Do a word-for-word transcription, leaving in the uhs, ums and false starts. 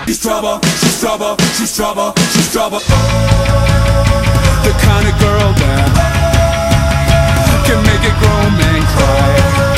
She's trouble, she's trouble, she's trouble, she's trouble. The kind of girl that can make a grown man cry.